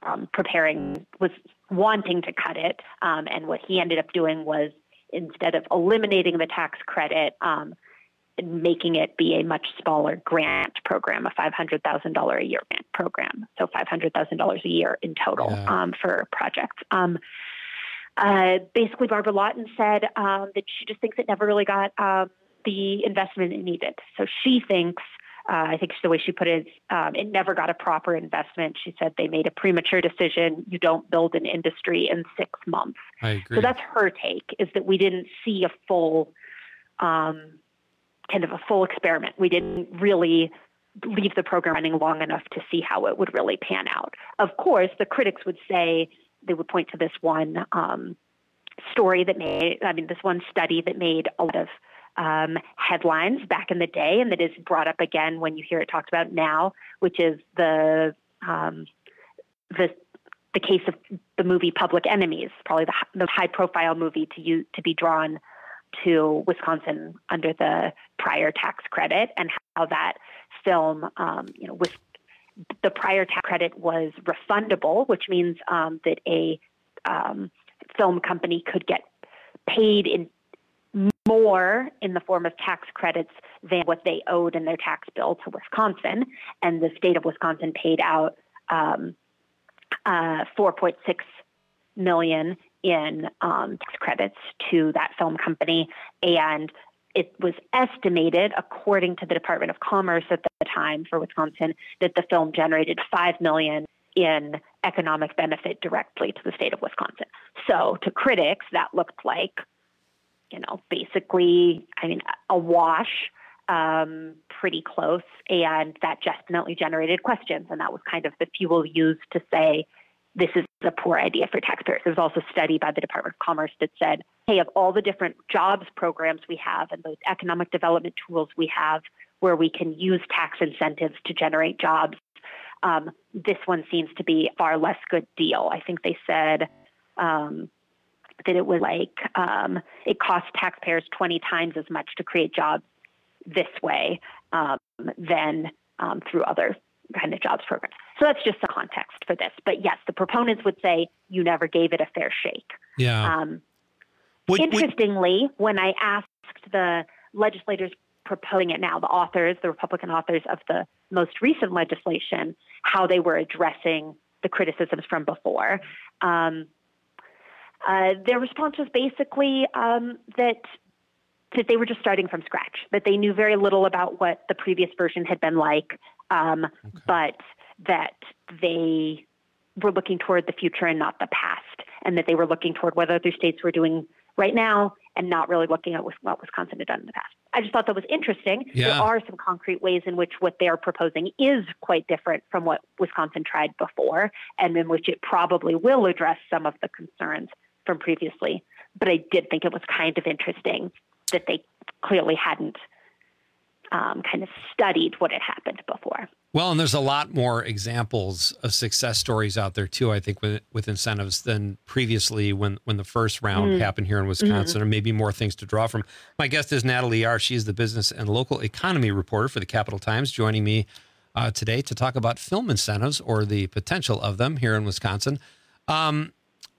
S11: wanting to cut it. And what he ended up doing was, instead of eliminating the tax credit, making it be a much smaller grant program, a $500,000 a year grant program. So $500,000 a year in total for projects. Basically, Barbara Lawton said that she just thinks it never really got the investment it needed. So she thinks, I think the way she put it, it never got a proper investment. She said they made a premature decision. You don't build an industry in 6 months.
S18: I agree.
S11: So that's her take, is that we didn't see a full kind of a full experiment. We didn't really leave the program running long enough to see how it would really pan out. Of course, the critics would say, they would point to this one story that this one study that made a lot of headlines back in the day, and that is brought up again when you hear it talked about now, which is the case of the movie Public Enemies, probably the high-profile movie to be drawn to Wisconsin under the prior tax credit, and how that film, with the prior tax credit was refundable, which means that a film company could get paid in more in the form of tax credits than what they owed in their tax bill to Wisconsin. And the state of Wisconsin paid out $4.6 million in tax credits to that film company. And it was estimated, according to the Department of Commerce at the time for Wisconsin, that the film generated $5 million in economic benefit directly to the state of Wisconsin. So to critics, that looked like, basically, a wash, pretty close, and that definitely generated questions. And that was kind of the fuel used to say, this is a poor idea for taxpayers. There was also a study by the Department of Commerce that said, hey, of all the different jobs programs we have and those economic development tools we have where we can use tax incentives to generate jobs, this one seems to be a far less good deal. I think they said that it was like it costs taxpayers 20 times as much to create jobs this way than through other kind of jobs programs. So that's just the context for this. But yes, the proponents would say you never gave it a fair shake.
S18: Yeah.
S11: Interestingly, when I asked the legislators proposing it now, the Republican authors of the most recent legislation, how they were addressing the criticisms from before, their response was basically that they were just starting from scratch, that they knew very little about what the previous version had been like, but that they were looking toward the future and not the past, and that they were looking toward what other states were doing right now and not really looking at what Wisconsin had done in the past. I just thought that was interesting.
S18: Yeah.
S11: There are some concrete ways in which what they're proposing is quite different from what Wisconsin tried before, and in which it probably will address some of the concerns from previously. But I did think it was kind of interesting that they clearly hadn't kind of studied what had happened before.
S18: Well, and there's a lot more examples of success stories out there, too, I think, with incentives than previously when the first round happened here in Wisconsin, or maybe more things to draw from. My guest is Natalie Yahr. She is the business and local economy reporter for the Capital Times, joining me today to talk about film incentives or the potential of them here in Wisconsin. I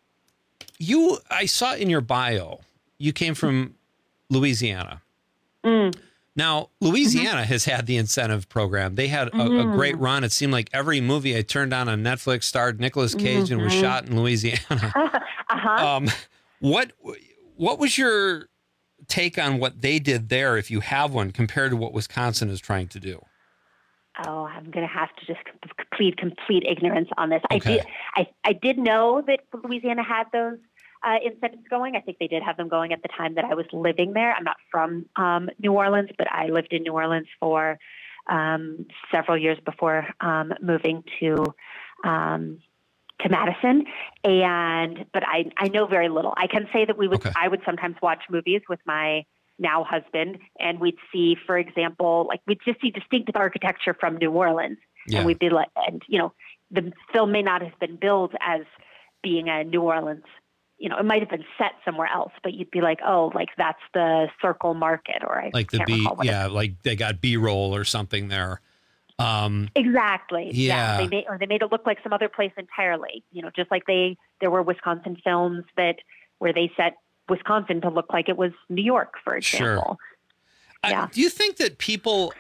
S18: saw in your bio, you came from Louisiana. Now, Louisiana has had the incentive program. They had a great run. It seemed like every movie I turned on Netflix starred Nicolas Cage and was shot in Louisiana. What was your take on what they did there, if you have one, compared to what Wisconsin is trying to do?
S11: Oh, I'm going to have to just plead complete ignorance on this.
S18: Okay.
S11: I did know that Louisiana had those incentives going. I think they did have them going at the time that I was living there. I'm not from New Orleans, but I lived in New Orleans for several years before moving to Madison. But I know very little. I can say that I would sometimes watch movies with my now husband, and we'd see, for example, we'd just see distinctive architecture from New Orleans, and we'd be like, the film may not have been billed as being a New Orleans. It might have been set somewhere else, but you'd be like, oh, that's the Circle Market, or I can't recall what
S18: like they got B-roll or something there.
S11: Exactly.
S18: Yeah.
S11: They made it look like some other place entirely. Just like there were Wisconsin films where they set Wisconsin to look like it was New York, for example.
S18: Sure.
S11: Yeah.
S18: Do you think that people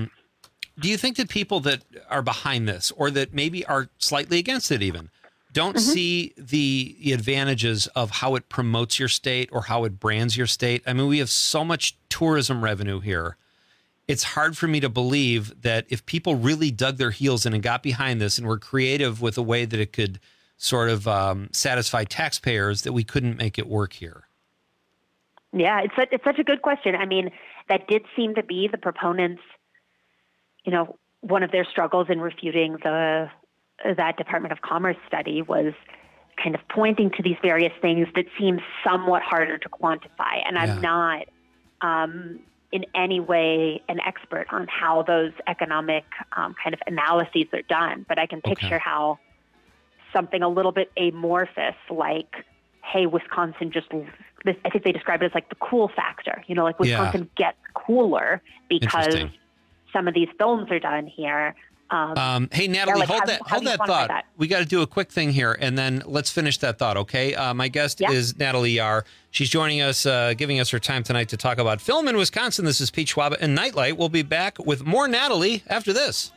S18: that are behind this, or that maybe are slightly against it even, don't see the advantages of how it promotes your state or how it brands your state? I mean, we have so much tourism revenue here. It's hard for me to believe that if people really dug their heels in and got behind this and were creative with a way that it could sort of satisfy taxpayers, that we couldn't make it work here.
S11: Yeah, it's such a good question. I mean, that did seem to be the proponents, one of their struggles in refuting that Department of Commerce study was kind of pointing to these various things that seem somewhat harder to quantify. And I'm not in any way an expert on how those economic kind of analyses are done, but I can picture how something a little bit amorphous, like, hey, Wisconsin I think they describe it as like the cool factor, Wisconsin gets cooler because some of these films are done here.
S18: Hey, Natalie, hold that thought. We got to do a quick thing here, and then let's finish that thought, okay? My guest is Natalie Yahr. She's joining us, giving us her time tonight to talk about film in Wisconsin. This is Pete Schwaba and Nightlight. We'll be back with more Natalie after this.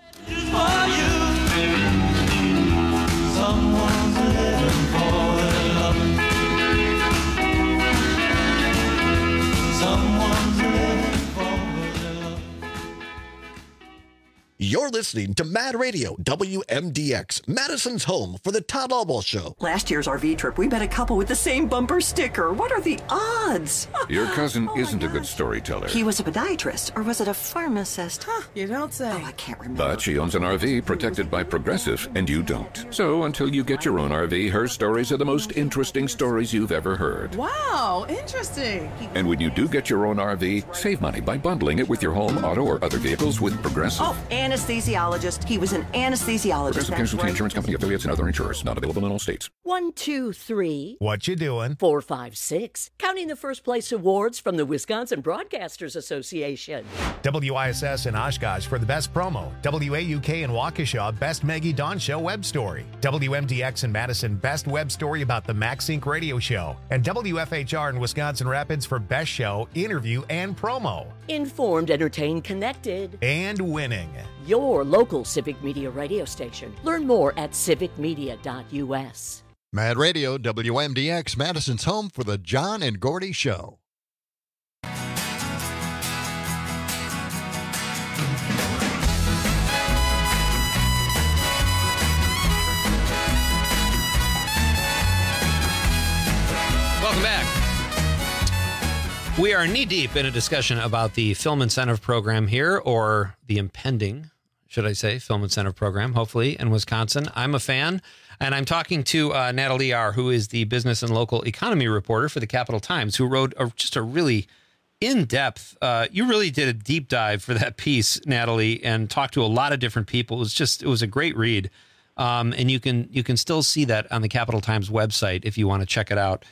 S3: Someone's living
S26: listening to Mad Radio, WMDX, Madison's home for the Todd Albaugh Show.
S12: Last year's RV trip, we met a couple with the same bumper sticker. What are the odds?
S13: Your cousin isn't a good storyteller.
S12: He was a podiatrist, or was it a pharmacist?
S17: Huh, you don't say.
S12: Oh, I can't remember.
S13: But she owns an RV protected by Progressive, and you don't. So until you get your own RV, her stories are the most interesting stories you've ever heard.
S17: Wow, interesting.
S13: And when you do get your own RV, save money by bundling it with your home, auto, or other vehicles with Progressive.
S12: Oh, anesthesiologist. He was an anesthesiologist.
S13: Progressive Casualty Insurance Company, affiliates, and other insurers. Not available in all states.
S20: 1, 2, 3.
S1: What you doing?
S20: 4, 5, 6. Counting the first place awards from the Wisconsin Broadcasters Association.
S1: WISS in Oshkosh for the best promo. WAUK in Waukesha, best Maggie Dawn Show web story. WMDX in Madison, best web story about the MaxSync radio show. And WFHR in Wisconsin Rapids for best show, interview, and promo.
S20: Informed, entertained, connected.
S1: And winning.
S20: Your local Civic Media radio station. Learn more at civicmedia.us.
S21: Mad Radio, WMDX, Madison's home for the John and Gordy Show.
S18: Welcome back. We are knee-deep in a discussion about the Film Incentive Program here, or the impending, should I say, Film Incentive Program, hopefully, in Wisconsin. I'm a fan, and I'm talking to Natalie R., who is the business and local economy reporter for the Capital Times, who wrote just a really in-depth, you really did a deep dive for that piece, Natalie, and talked to a lot of different people. It was a great read. And you can still see that on the Capital Times website if you want to check it out.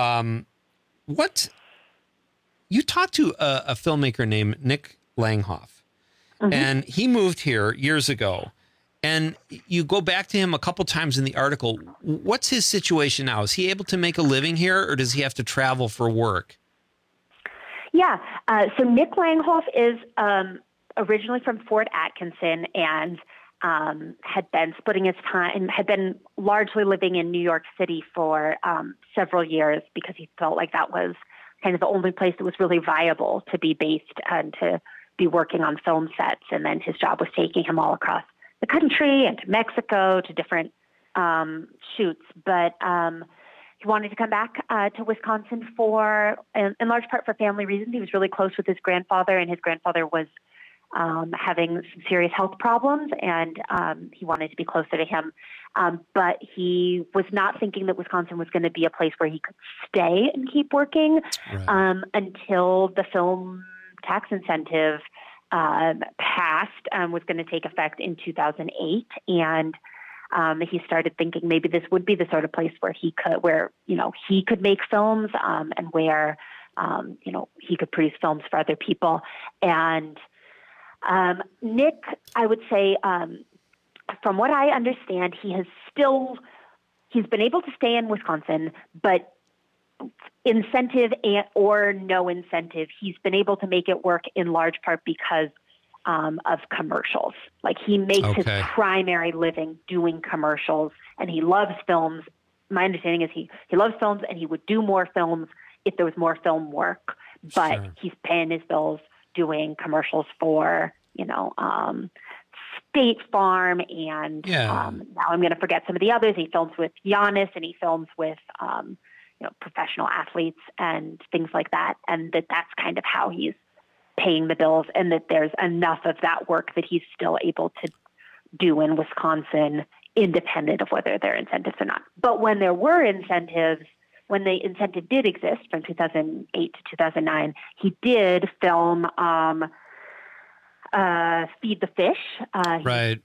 S18: You talked to a filmmaker named Nick Langhoff, and he moved here years ago, and you go back to him a couple times in the article. What's his situation now? Is he able to make a living here, or does he have to travel for work?
S11: Yeah. So Nick Langhoff is originally from Fort Atkinson and had been splitting his time, had been largely living in New York City for several years because he felt like that was kind of the only place that was really viable to be based and to be working on film sets. And then his job was taking him all across the country and to Mexico to different shoots. But he wanted to come back to Wisconsin in large part for family reasons. He was really close with his grandfather, and his grandfather was having some serious health problems, and he wanted to be closer to him. But he was not thinking that Wisconsin was going to be a place where he could stay and keep working until the film tax incentive passed, was going to take effect in 2008. And he started thinking maybe this would be the sort of place where he could make films, and where, he could produce films for other people. And Nick, I would say, from what I understand, he's been able to stay in Wisconsin, but incentive or no incentive, he's been able to make it work in large part because of commercials. Like, he makes his primary living doing commercials, and he loves films. My understanding is he loves films, and he would do more films if there was more film work, but he's paying his bills doing commercials for, State Farm, and now I'm going to forget some of the others. He films with Giannis, and he films with, professional athletes and things like that. And that's kind of how he's paying the bills, and that there's enough of that work that he's still able to do in Wisconsin, independent of whether there are incentives or not. But when there were incentives, when the incentive did exist from 2008 to 2009, he did film Feed the Fish.
S18: Right.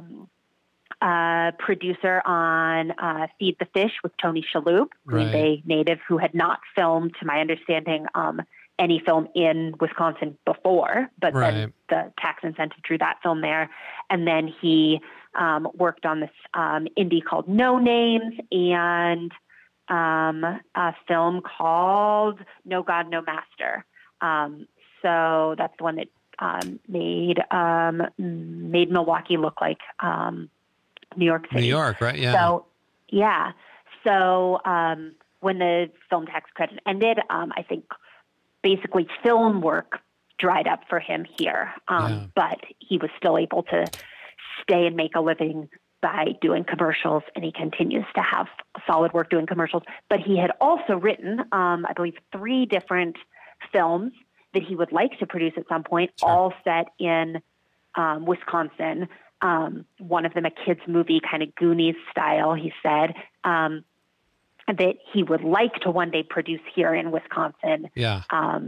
S11: Producer on Feed the Fish with Tony Shalhoub, Green Bay native, who had not filmed, to my understanding, any film in Wisconsin before, but then the tax incentive drew that film there. And then he worked on this indie called No Names, and a film called No God, No Master. So that's the one that made Milwaukee look like New York City.
S18: New York, right? Yeah.
S11: So, yeah. So when the film tax credit ended, I think basically film work dried up for him here. But he was still able to stay and make a living by doing commercials, and he continues to have solid work doing commercials. But he had also written, I believe, 3 different films that he would like to produce at some point, all set in Wisconsin. One of them a kids movie, kind of Goonies style, he said, that he would like to one day produce here in Wisconsin.
S18: Yeah.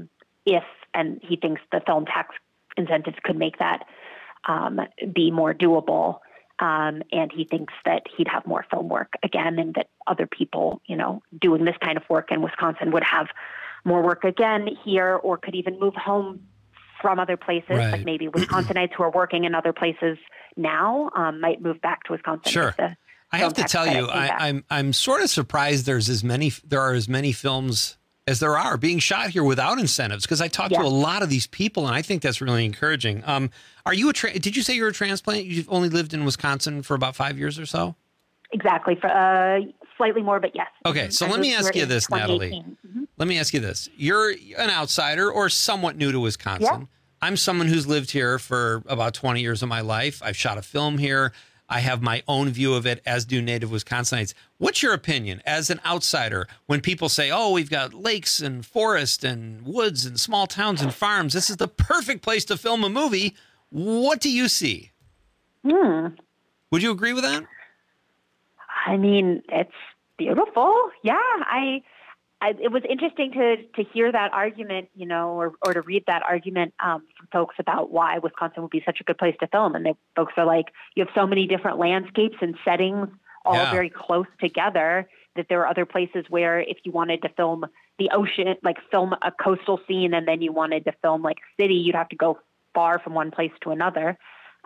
S11: And he thinks the film tax incentives could make that be more doable. And he thinks that he'd have more film work again, and that other people, doing this kind of work in Wisconsin would have more work again here, or could even move home from other places.
S18: Right.
S11: Like maybe Wisconsinites who are working in other places now might move back to Wisconsin.
S18: Sure. I have to tell you, I'm sort of surprised there are as many films as there are being shot here without incentives, because I talked to a lot of these people, and I think that's really encouraging. Are you did you say you're a transplant? You've only lived in Wisconsin for about 5 years or so?
S11: Exactly. For slightly more, but yes.
S18: Okay, so let me ask you this, Natalie. Let me ask you this. You're an outsider or somewhat new to Wisconsin.
S11: Yeah.
S18: I'm someone who's lived here for about 20 years of my life. I've shot a film here. I have my own view of it, as do native Wisconsinites. What's your opinion as an outsider when people say, oh, we've got lakes and forest and woods and small towns and farms. This is the perfect place to film a movie. What do you see? Would you agree with that?
S11: I mean, it's beautiful. Yeah. It was interesting to hear that argument, or to read that argument from folks about why Wisconsin would be such a good place to film. And folks are like, you have so many different landscapes and settings all very close together that there are other places where if you wanted to film the ocean, like film a coastal scene, and then you wanted to film like a city, you'd have to go far from one place to another.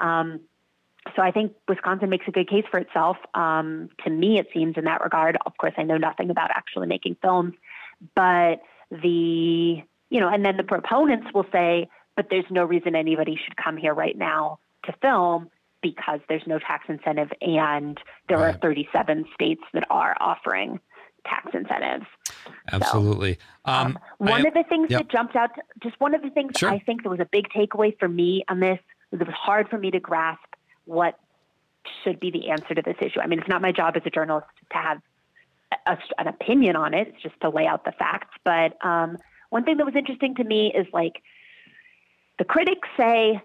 S11: So I think Wisconsin makes a good case for itself. To me, it seems in that regard. Of course, I know nothing about actually making films, but and then the proponents will say, but there's no reason anybody should come here right now to film because there's no tax incentive, and there are 37 states that are offering tax incentives.
S18: Absolutely.
S11: One of the things that jumped out, just one of the things I think that was a big takeaway for me on this, was it was hard for me to grasp what should be the answer to this issue. I mean, it's not my job as a journalist to have an opinion on it. It's just to lay out the facts. But one thing that was interesting to me is, like, the critics say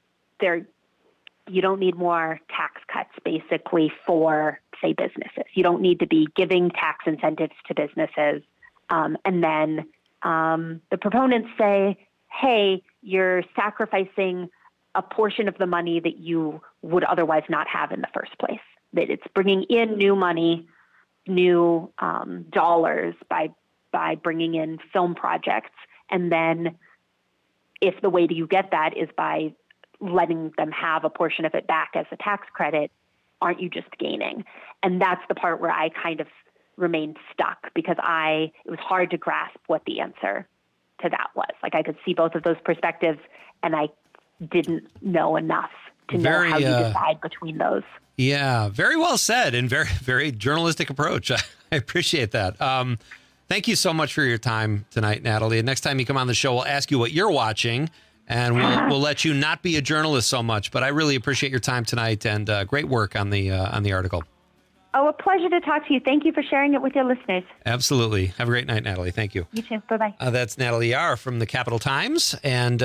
S11: you don't need more tax cuts, basically, for, say, businesses. You don't need to be giving tax incentives to businesses. And then the proponents say, hey, you're sacrificing a portion of the money that you would otherwise not have in the first place. That it's bringing in new money, new dollars by bringing in film projects. And then if the way that you get that is by letting them have a portion of it back as a tax credit, aren't you just gaining? And that's the part where I kind of remained stuck, because it was hard to grasp what the answer to that was. Like, I could see both of those perspectives, and I didn't know enough to know how you decide between those.
S18: Yeah, very well said, and very, very journalistic approach. I appreciate that. Thank you so much for your time tonight, Natalie. And next time you come on the show, we'll ask you what you're watching, and we'll let you not be a journalist so much. But I really appreciate your time tonight, and great work on the article.
S11: Oh, a pleasure to talk to you. Thank you for sharing it with your listeners.
S18: Absolutely. Have a great night, Natalie. Thank you.
S11: You too. Bye-bye.
S18: That's Natalie Yar from the Capital Times, and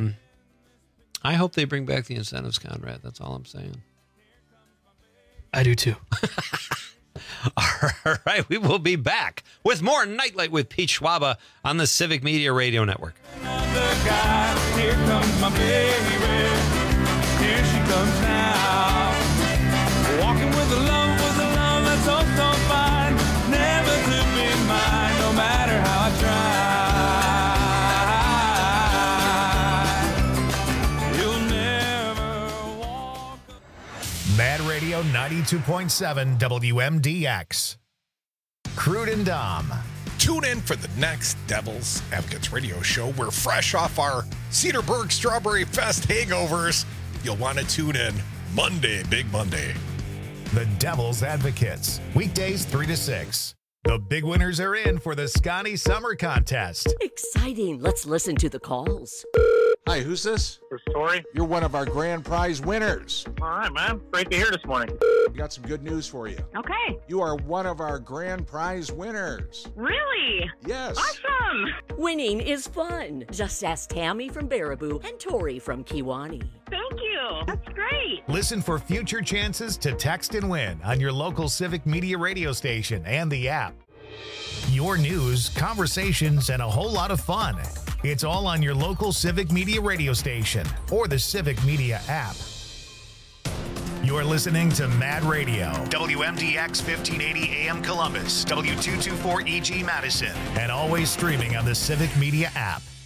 S18: I hope they bring back the incentives, Conrad. That's all I'm saying.
S19: I do too.
S18: All right, we will be back with more Nightlight with Pete Schwaba on the Civic Media Radio Network.
S3: Another guy, here comes my baby. Here she comes now. Walking with a love that's so fine. Never to be mine, no matter how I try. You'll never walk.
S1: Mad Radio 92.7 WMDX. Crude and Dom.
S2: Tune in for the next Devil's Advocates radio show. We're fresh off our Cedarburg Strawberry Fest hangovers. You'll want to tune in Monday, Big Monday.
S1: The Devil's Advocates, weekdays 3 to 6. The big winners are in for the Scotty Summer Contest.
S20: Exciting. Let's listen to the calls.
S4: Hi, who's this?
S5: This is Tori.
S4: You're one of our grand prize winners.
S5: All right, man. Great to hear this morning.
S4: We got some good news for you.
S16: Okay.
S4: You are one of our grand prize winners.
S16: Really?
S4: Yes.
S16: Awesome.
S20: Winning is fun. Just ask Tammy from Baraboo and Tori from Kiwani.
S16: Thank you. That's great.
S1: Listen for future chances to text and win on your local Civic Media radio station and the app. Your news, conversations, and a whole lot of fun. It's all on your local Civic Media radio station or the Civic Media app. You're listening to Mad Radio, WMDX 1580 AM Columbus, W224EG Madison, and always streaming on the Civic Media app.